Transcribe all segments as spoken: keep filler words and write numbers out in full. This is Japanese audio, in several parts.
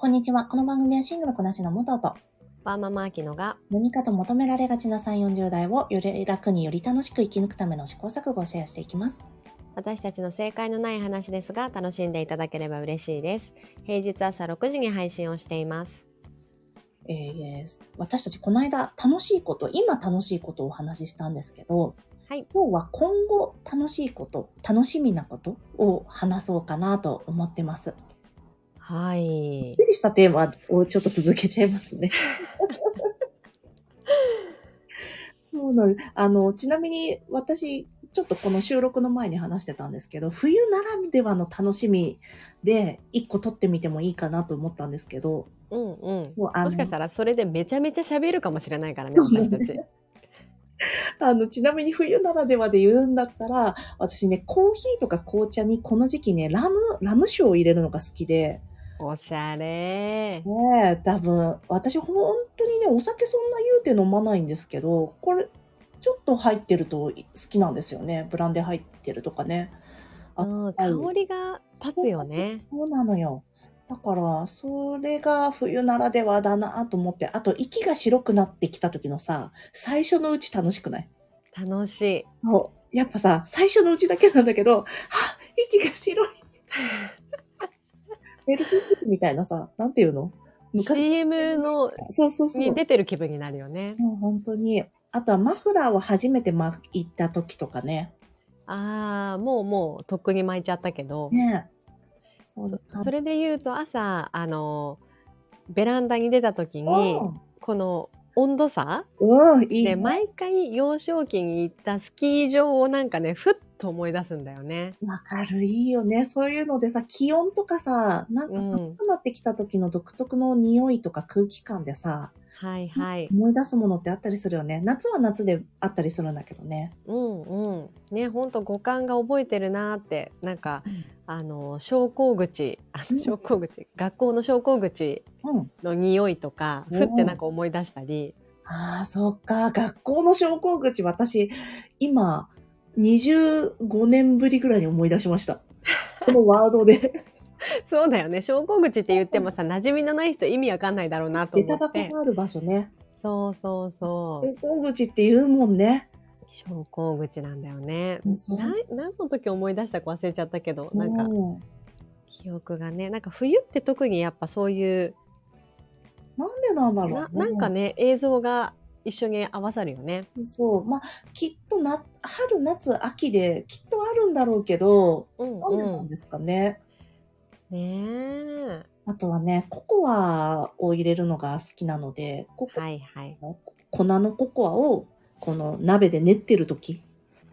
こんにちは。この番組はシングルこなしの元と、 ワーママアキノが何かと求められがちなさんじゅう、よんじゅう代をより楽により楽しく生き抜くための試行錯誤をシェアしていきます。 私たちの正解のない話ですが、楽しんでいただければ嬉しいです。平日朝ろくじに配信をしています。 えー、私たちこの間楽しいこと、今楽しいことをお話ししたんですけど、 はい。 今日は今後楽しいこと、楽しみなことを話そうかなと思ってます。 はい。 びっくりしたテーマをちょっと続けちゃいますね。そうなんです。あの、ちなみに私、ちょっとこの収録の前に話してたんですけど、冬ならではの楽しみで一個撮ってみてもいいかなと思ったんですけど、 うんうん。 もうあのもしかしたらそれでめちゃめちゃ喋るかもしれないからね、 そうなん私たち。 あの、ちなみに冬ならではで言うんだったら、私ね、コーヒーとか紅茶にこの時期ね、ラム、ラム酒を入れるのが好きで、 おしゃれ。 ねえ、多分、私本当にね、お酒そんな言うて飲まないんですけど、これ、ちょっと入ってると好きなんですよね。ブランデー入ってるとかね。あ、 うん、 はい。 香りが立つよね。 そうなのよ。だから、それが冬ならではだなと思って、あと息が白くなってきた時のさ、最初のうち楽しくない？ 楽しい。 そう。やっぱさ、最初のうちだけなんだけど、はぁ、息が白い。メルティーキスみたいなさ、なんていうの？昔のシーエム のそうそうそう。 に出てる気分になるよね。 もう本当に。あとはマフラーを初めて巻いた時とかね。 ああ、もうもうとっくに巻いちゃったけど。 ねえ。そんそなそれで言うと朝あのベランダに出た時にうん。 この温度差うん、いいでね。 毎回幼少期に行ったスキー場をなんかねふっと思い出すんだよね。 わかる、いいよね。そういうのでさ、気温とかさ、なんか寒うん。 くなってきた時の独特の匂いとか空気感でさ、 はいはい。 思い出すものってあったりするよね。夏は夏であったりするんだけどね。 うんうん。ね、ほんと五感が覚えてるなーってなんかうん。 あの昇降口あのうん。 昇降口学校の昇降口うん。 の匂いとかふってなんか思い出したり。 ああ、そっか。学校の昇降口、私、今、にじゅうごねんぶりぐらいに思い出しました。そのワードで。 そうだよね。昇降口って言ってもさ、馴染みのない人意味わかんないだろうなと下駄思って。 箱がある場所ね。 そうそうそう。 昇降口って言うもんね。 昇降口なんだよね。 そう。 な何の時思い出したか忘れちゃったけど、なんかうん。 記憶がね、なんか冬って特にやっぱそういうなんでなんだろなうね。 なんかね映像が一緒に合わさるよね。 そう。まあ、きっとな、春、夏、秋できっとあるんだろうけど、 うんなんでうん。 なんですかね。 ねえ。 あとはね、ココアを入れるのが好きなので、ココはいはい。 の粉のココアをこの鍋で練ってる時。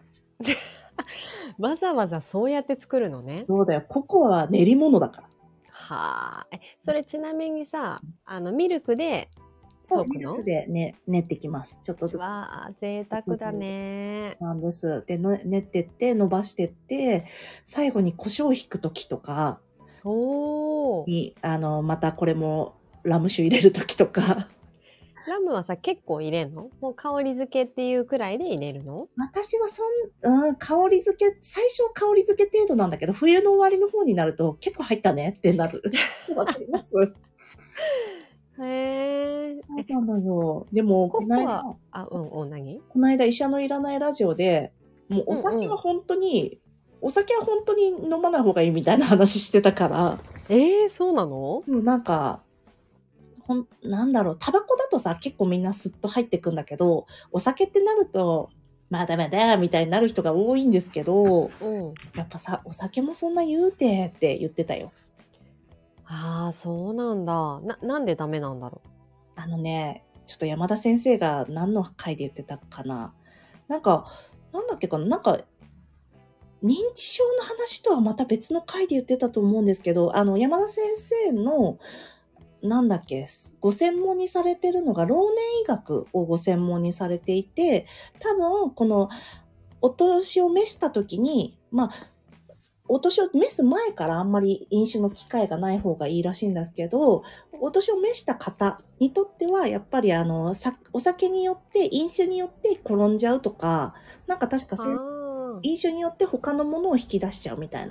わざわざそうやって作るのね。 そうだよ。ココアは練り物だから。 はあ。え、それちなみにさ、あのミルクでそう、ミルク溶くの？ でね、練ってきます。ちょっとずつ。 わあ、贅沢だね。 なんです。で、の練ってって、伸ばしてって、最後に胡椒を引くときとかおお。 に、あの、またこれもラム酒入れるときとか。 ラムはさ、結構入れんの？もう香り付けっていうくらいで入れるの？ 私はそん、うん、香り付け、最初香り付け程度なんだけど、冬の終わりの方になると結構入ったねってなる。わかります？ へえ。え、 そうなのよ。でも、この間、 ココア、あ、うんうん、何？ この間医者のいらないラジオで、もうおうんうん。 酒は本当に、お酒は本当に飲まない方がいいみたいな話してたから、 えー、そうなの？ もうなんか、ほん、なんだろう、タバコだとさ、結構みんなスッと入ってくんだけど、お酒ってなると、まだまだ、みたいになる人が多いんですけど、 うん。 やっぱさ、お酒もそんな言うてって言ってたよ。 ああ、そうなんだ。ななんでダメなんだろあのね、ちょっと山田先生が何の回で言ってたかな。なんか、なんだっけかな、なんか、認知症の話とはまた別の回で言ってたと思うんですけど、あの、山田先生の、なんだっけ、ご専門にされてるのが、老年医学をご専門にされていて、多分、この、お年を召した時に、まあ、お年を召す前からあんまり飲酒の機会がない方がいいらしいんですけど、お年を召した方にとっては、やっぱりあの、さお酒によって、飲酒によって転んじゃうとか、なんか確かう。 せんああ。 飲酒によって他のものを引き出しちゃうみたいな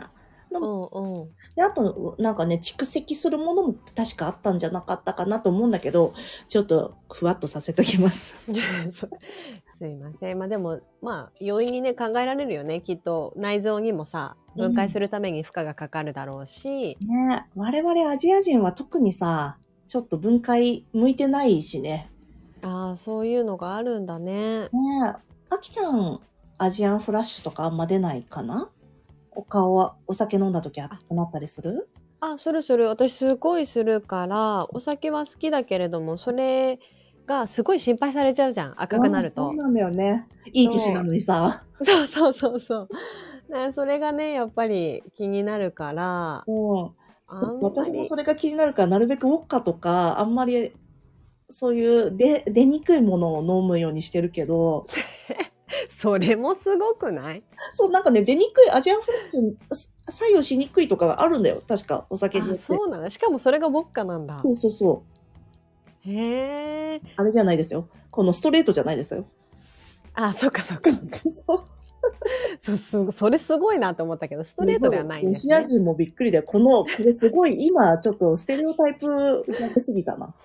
でうもんうん。 で、あと、なんかね、蓄積するものも確かあったんじゃなかったかなと思うんだけど、ちょっとふわっとさせときます。 そすいません。まあでも、まあ容易にね、考えられるよね。きっと内臓にもさ、分解うん。 するために負荷がかかるだろうし。 ね、我々アジア人は特にさ、ちょっと分解向いてないしね。 ああ、そういうのがあるんだね。 ねえ、あきちゃん、アジアンフラッシュとかあんま出ないかな？お顔は、お酒飲んだ時あ、 熱くなったりする？ あ、するする。私すごいするから、お酒は好きだけれども、それがすごい心配されちゃうじゃん、赤くなうん、 ると。 そうなんだよね。いい年なそのにさ。 う。そうそうそうそう。ね、それがね、やっぱり気になるから、 うん。 あそう、 んまり、 私もそれが気になるから、なるべくウォッカとか、あんまりそういう出、出にくいものを飲むようにしてるけど、 それもすごくない？ そう、なんかね、出にくい、アジアンフラッシュ、す作用しにくいとかがあるんだよ。確か、お酒にあ、 よって。 そうなの。しかもそれがウォッカなんだ。 そうそうそう。 へえ。 あれじゃないですよ。このストレートじゃないですよ。 あ、そっかそっか。 そうそう。 そすそれすごいなと思ったけど、ストすごい。 レートではないんロですね。 シア人もびっくりだよ。この、これすごい、今、ちょっとステレオタイプ逆すぎたな。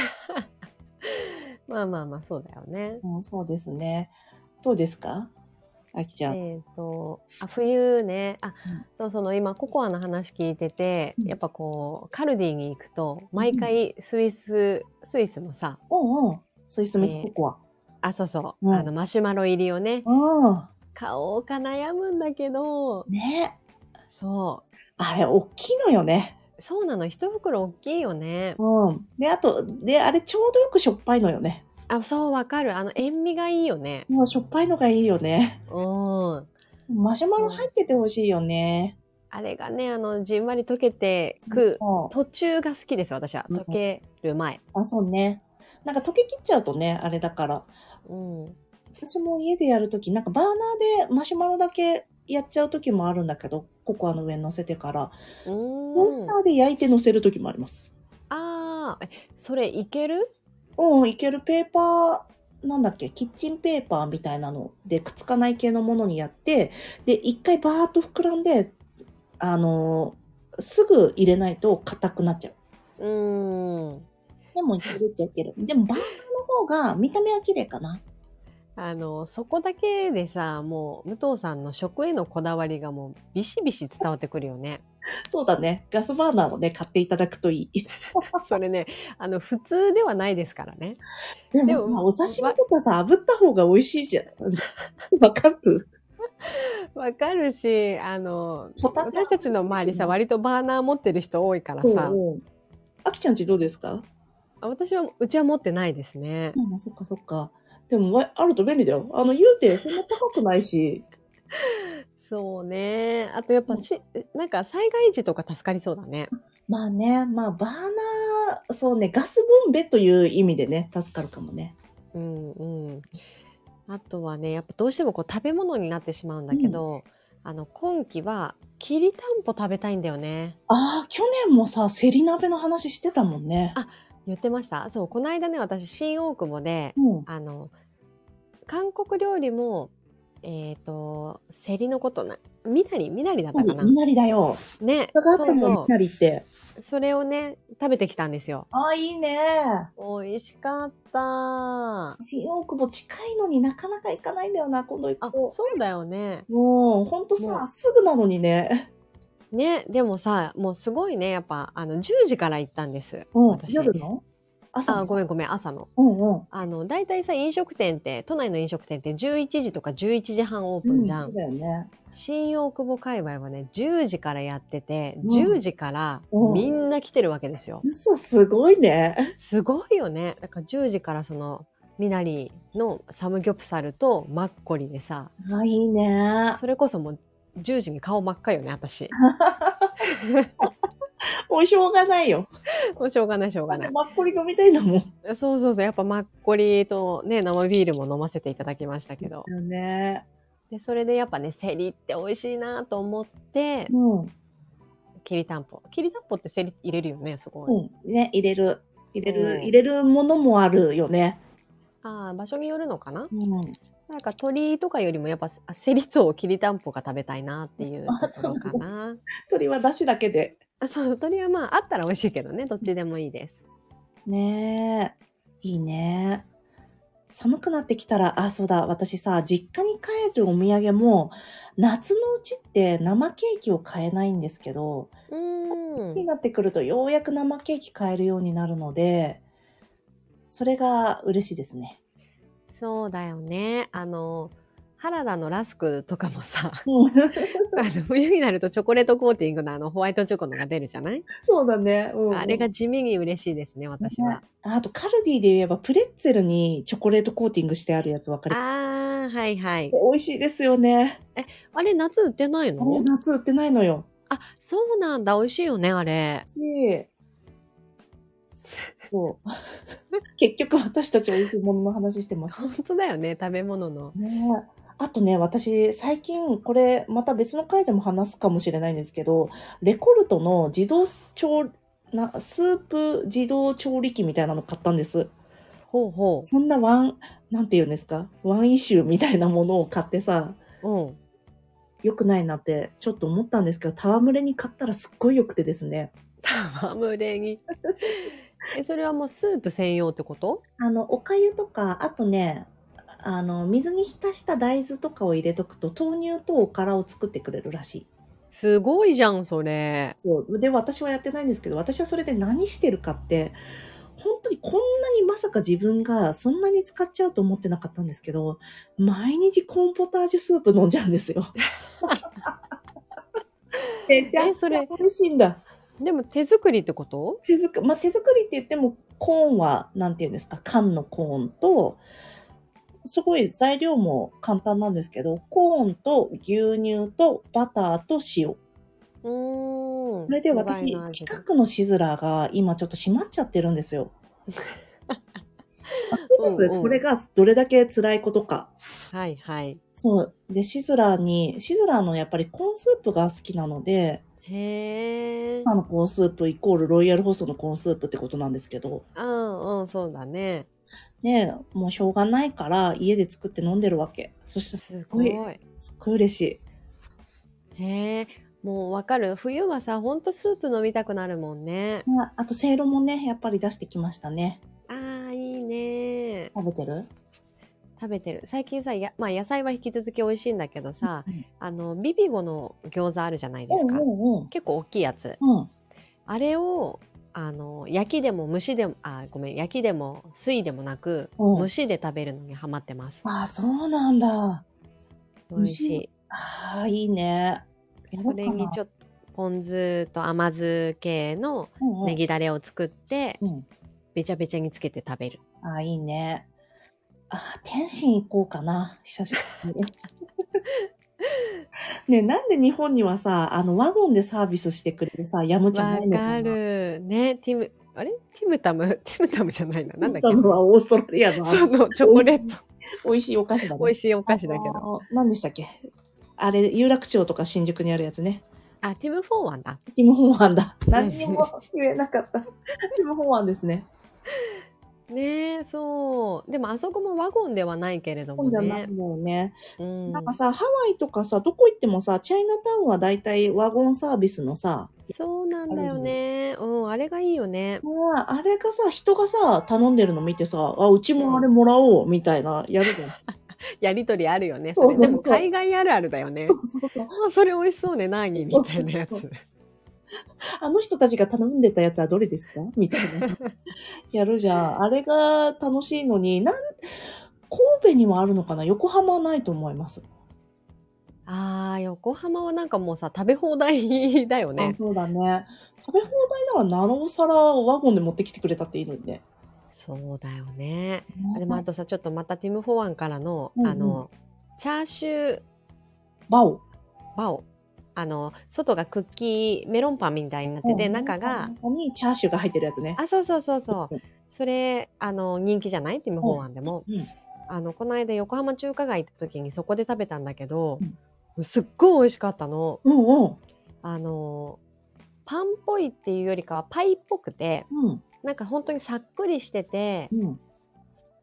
まあまあまあ、そうだよね。 うん、そうですね。どうですか？あきちゃん。 えっと、あ、冬ね。あ、 うん。 そう、その今ココアの話聞いてて、 うん。 やっぱこう、カルディに行くと、毎うん。 回スイススイスのさ、 うんうん。スイスミスええ、 ココア。 あ、そうそう、 うん。 あのマシュマロ入りをね、 うん。 買おうか悩むんだけど、 ね。 そあれ、おっきいのよね。 う、そうなの、一袋おっきいよね。 うん。で、あと、で、あれちょうどよくしょっぱいのよね。 あ、そう、わかる。あの塩味がいいよね。 もうしょっぱいのがいいよね。 うーん。 マシュマロそう。 入っててほしいよね。 あれがね、あの、じんわり溶けてそくう。 途中が好きです、私は。 うん。 溶ける前。 あ、そうね。なんか溶けきっちゃうとね、あれだから。 うん。 私も家でやるとき、なんかバーナーでマシュマロだけやっちゃうときもあるんだけど、ココアの上に乗せてから、 うトースーん。 ターで焼いて乗せるときもあります。 ああ、え、それいける？ うん、いける。ペーパー、なんだっけ、キッチンペーパーみたいなのでくっつかない系のものにやって、で、一回バーっと膨らんで、あのーすぐ入れないと硬くなっちゃう。 うーん。 でもいけるっちゃいける。でもバーナーの方が見た目は綺麗かな。 あの、そこだけでさ、もう武藤さんの食へのこだわりがもうビシビシ伝わってくるよね。 そうだね。ガスバーナーをね、買っていただくといい。 それね、あの、普通ではないですからね。 でもさ、 でも、 お刺身わ、 とかさ、炙った方が美味しいじゃん。わかる？ わかるし、あの、 ホタテ私たちの炙周りさ、 るの？ 割とバーナー持ってる人多いからさ、 うんうん。あきちゃんちどうですか？ あ、私は、うちは持ってないですね。 ああ、そっかそっか。でも、わあると便利だよ。あの、言うて、そんな高くないし。 そうね。あとやっぱうん。 し、なんか災害時とか助かりそうだね。 まあね、まあ、バーナー、そうね、ガスボンベという意味でね、助かるかもね。 うんうん。あとはね、やっぱどうしてもこう食べ物になってしまうんうん。 だけど、あの、今期はきりたんぽ食べたいんだよね。 ああ、去年もさ、セリ鍋の話してたもんね。 あ、言ってました。そう、この間ね、私、新大久保で、 うん。 あの、韓国料理も、えっと、セリのことな、みなり、みなりだっみなり、 たかな。 みなりだよ。 ね、 があったもん、みそうそなりって。 う。それをね、食べてきたんですよ。 ああ、いいね。 美味しかった。 新大久保近いのになかなか行かないんだよな、今度行くあ、 と。 そうだよね。 もう、ほんとさ、 もすぐなのにね。 う、ね、でもさ、もうすごいね、やっぱ、あの、じゅうじから行ったんです。 うん。 私。 夜の？朝あ、ごめの？ んごめん、朝の。 うんうん。 あの、大体さ、飲食店って、都内の飲食店ってじゅういちじとかじゅういちじはんオープンうん、 じゃん。 そうだよね。 新大久保界隈はね、じゅうじからやってて、10 うん。 時からうん。 みんな来てるわけですよ。 嘘、すごいね。 すごいよね。だからじゅうじからその、みなりのサムギョプサルとマッコリでさ、 あ、いいね。 それこそもうじゅうじに顔真っ赤よね、私。 もうしょうがないよ。 もうしょうがないしょうだってがない。 マッコリ飲みたいんだもん。 そうそうそう、やっぱマッコリとね、生ビールも飲ませていただきましたけど。 だよね。 で、それでやっぱね、セリって美味しいなと思って、 うん。 きりたんぽ。きりたんぽってセリ入れるよね、すごい。 うん。ね、入れる。入れる、入それるものもあるよね。 う。ああ、場所によるのかな。 うん。 なんか鶏とかよりもやっぱあセリときりたんぽが食べたいなっていうとあ、 ころそうなんだ。 かな。 鶏は出汁だけで。 あ、そう、鶏はまあ、あったら美味しいけどね、どっちでもいいです。 ねえ、いいね。寒くなってきたら、あ、そうだ、私さ、実家に帰るお土産も、夏のうちって生ケーキを買えないんですけど、 うーん。 になってくるとようやく生ケーキ買えるようになるので、それが嬉しいですね。 そうだよね。あの、原田のラスクとかもさ、 うん。 あの、冬になるとチョコレートコーティングのあの、ホワイトチョコのが出るじゃない？ そうだね。うんあれうん。 が地味に嬉しいですね、 ね。 私は。 あとカルディで言えば、プレッツェルにチョコレートコーティングしてあるやつ分かりああ、はいはい。 美味しいですよね。 え、あれ夏売ってないあれ、 の？ 夏売ってないのよ。 あ、そうなんだ。美味しいよね、あれ。 し、そう。結局私たち美味しいものの話してます。 ほんとだよね、食べ物の。 ねえ。あとね、私、最近、これ、また別の回でも話すかもしれないんですけど、レコルトの自動調なスープ自動調理器みたいなの買ったんです。 ほうほそんなワンなんて言うんですか、ワンイシューみたいなものを買ってさ、 う。うん。 良くないなってちょっと思ったんですけど、戯れに買ったらすっごい良くてですね。 戯れに。え、それはもうスープ専用ってこと？ あの、お粥とか、あとね、あの、水に浸した大豆とかを入れとくと、豆乳とおからを作ってくれるらしい。 すごいじゃん、それ。 そう。で、私はやってないんですけど、私はそれで何してるかって、ほんとにこんなにまさか自分がそんなに使っちゃうと思ってなかったんですけど、毎日コーンポタージュスープ飲んじゃうんですよ。めちゃえ、 くちゃそれ、 美味しいんだ。 でも手作りってこと？ 手づくま、手作りって言っても、コーンは、なんて言うんですか、缶のコーンと、すごい材料も簡単なんですけど、コーンと牛乳とバターと塩。 うーん、 それで素材の私、 味が。 近くのシズラーが今ちょっと閉まっちゃってるんですよ。わかりうますこんうん。 れがどれだけ辛いことか。 はいはい。 そう。で、シズラーに、シズラーのやっぱりコーンスープが好きなので、 へえ。 あのコーンスープイコールロイヤルホストのコーンスープってことなんですけど、 うんうん、そうだね。 ねえ、もうしょうがないから家で作って飲んでるわけ。そしたらすっすごい、 ごい。 すっごい嬉しい。 へえ、もうわかる。冬はさ、ほんとスープ飲みたくなるもんね。 あ、あと、せいろもね、やっぱり出してきましたね。 ああ、いいね。 食べてる？ 食べてる。最近さ、やまあ、野菜は引き続き美味しいんだけどさ、 うん。 あの、ビビゴの餃子あるじゃないですうんか。 うんうん。 結構大きいやつ。 うん。 あれを、あの、焼きでも蒸しでもあ、ごめん、焼きでも水でもなく、 うん。 蒸しで食べるのにハマってます。 ああ、そうなんだ。 美味し虫、 い。 ああ、いいね。やろそうかな。 れにちょっとポン酢と甘酢系のうんうん。 ネギダレを作って、 うん。 べちゃべちゃにつけて食べる。 ああ、いいね。ああ、天津行こうかな、久しぶりに。ねえ、なんで日本にはさ、あの、ワゴンでサービスしてくれるさ、ヤムチャないのかわかな。 る。ね、ティムあれ？ティムタムティムタムじゃないな。なんだっ多分けな。 はオーストラリアのあの、 そのチョ美味しいコレート。 美味しいお菓子だね。 美味しいおあ菓子だけど。 の、何でしたっけ？あれ、有楽町とか新宿にあるやつね。 あ、ティム・フォーワンだ。 ティム・ホーアンだ。 うん。 何にも言えなかった。ティム・ホーアンですね。 ねえ、そう。でもあそこもワゴンではないけれど本もね。 じゃないんだよね。 うん。 なんかさ、ハワイとかさ、どこ行ってもさ、チャイナタウンはだいたいワゴンサービスのさ、 そうなんだよあるじゃない。 ね。うん、あれがいいよね。 ああ、あれがさ、人がさ、頼んでるの見てさ、あ、うちうん。 もあれもらおう、みたいな、やるじゃん。 やりとりあるよね、そそうれ。でもそうそう。 海外あるあるだよね。 そうそうそう。 あ、それ美味しそうね、何みそうたいなやつ。 そうそう。あの人たちが頼んでたやつはどれですかみたいなさ、やるじゃん。あれが楽しいのに、なん、神戸にはあるのかな横浜はないと思います。 ああ、横浜はなんかもうさ、食べ放題だよあ、 ね。 そうだね。食べ放題ならなおさらワゴンで持ってきてくれたっていいのにね。 そうだよね。あ、でもあね。 とさ、ちょっとまたティム・フォワンからの、 うんうん。 あの、チャーシューバオ。 バオ。あの、外がクッキー、メロンパンみたいになってうん、 て、 メロン中が、 パンの中にチャーシューが入ってるやつね。 あ、そうそうそうそう。 うん、 それ、あの、人気じゃないティム・フォうん、 ワンでも。 うん、 あの、この間横浜中華街行った時にそこで食べたんだけど、 うん。 すっごい美味しかったの。 うんうん。 あの、パンっぽいっていうよりかはパイっぽくて、 うん。 なんか本当にさっくりしてて、 うん。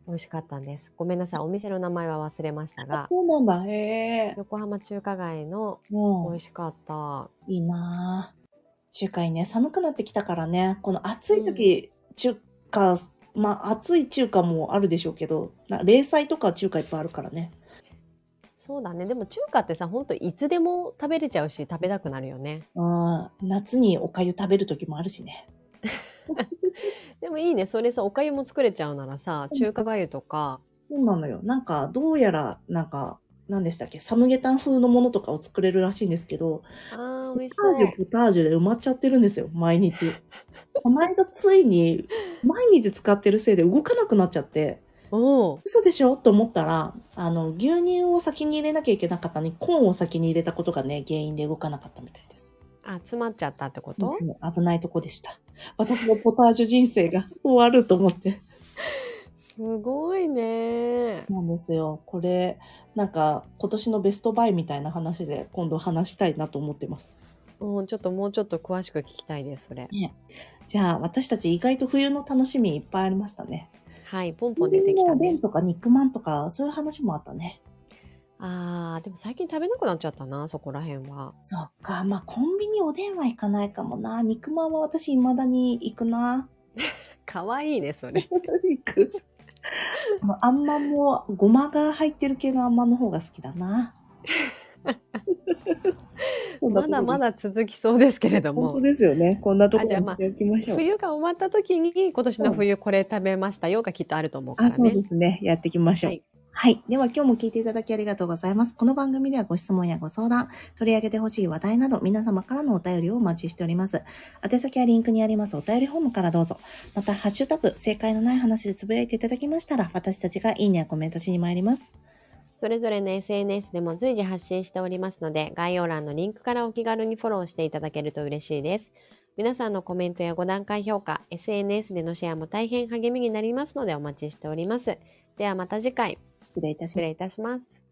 美味しかったんです。ごめんなさい。お店の名前は忘れましたが、 そうなんだ。へえ。 横浜中華街の美うん。 味しかった。 いいなぁ。中華いいね。寒くなってきたからね。この暑いうん。 時、中華、まあ暑い中華もあるでしょうけど、な冷菜とか中華いっぱいあるからね。 そうだね。でも中華ってさ、ほんといつでも食べれちゃうし、食べたくなるよね。 うん。夏にお粥食べる時もあるしね。 でもいいね。それさ、お粥も作れちゃうならさ、中華粥とか、 そうなのよ。なんか、どうやら、なんか、何でしたっけ、サムゲタン風のものとかを作れるらしいんですけど、 あー、 ポ美味しタージュ、 そう。 ポタージュで埋まっちゃってるんですよ、毎日。この間ついに、毎日使ってるせいで動かなくなっちゃって、 おー。 嘘でしょと思ったら、あの、牛乳を先に入れなきゃいけなかったのに、コーンを先に入れたことがね、原因で動かなかったみたいです。 あ、詰まっちゃったってことそうそう、危ないとこでした。私のポタージュ人生が終わると思って。 すごいね。 なんですよ。これ、なんか、今年のベストバイみたいな話で、今度話したいなと思ってます。 うん、ちょっともうちょっと詳しく聞きたいです、それ。 ね。じゃあ、私たち意外と冬の楽しみいっぱいありましたね。 はい、ポンコンポン出ビニのおでてきたね。 んとか肉まんとか、そういう話もあったね。 あー、でも最近食べなくなっちゃったな、そこら辺は。 そっか。まあ、コンビニおでんは行かないかもな。肉まんは私未だに行くな。 かわいいね、それ。 行く。あの、あんまんも、ごまが入ってる系のあんまんの方が好きだな。そんなまだとこです。 まだ続きそうですけれど本当も。 ですよね。こんなとあ、じゃあまあ、 ころにしておきましょう。 冬が終わった時に、今年のうん。 冬これ食べましたよがきっとあると思うかあ、そうでらね。 すね。やっていきましょう。 はい。 はい。では今日も聞いていただきありがとうございます。この番組ではご質問やご相談、取り上げてほしい話題など皆様からのお便りをお待ちしております。宛先はリンクにありますお便りフォームからどうぞ。また、ハッシュタグ、正解のない話でつぶやいていただきましたら、私たちがいいねやコメントしに参ります。 それぞれの エスエヌエス でも随時発信しておりますので、概要欄のリンクからお気軽にフォローしていただけると嬉しいです。皆さんのコメントやご段階評価、エスエヌエス でのシェアも大変励みになりますのでお待ちしております。ではまた次回、 失礼いたし失礼います。 たします。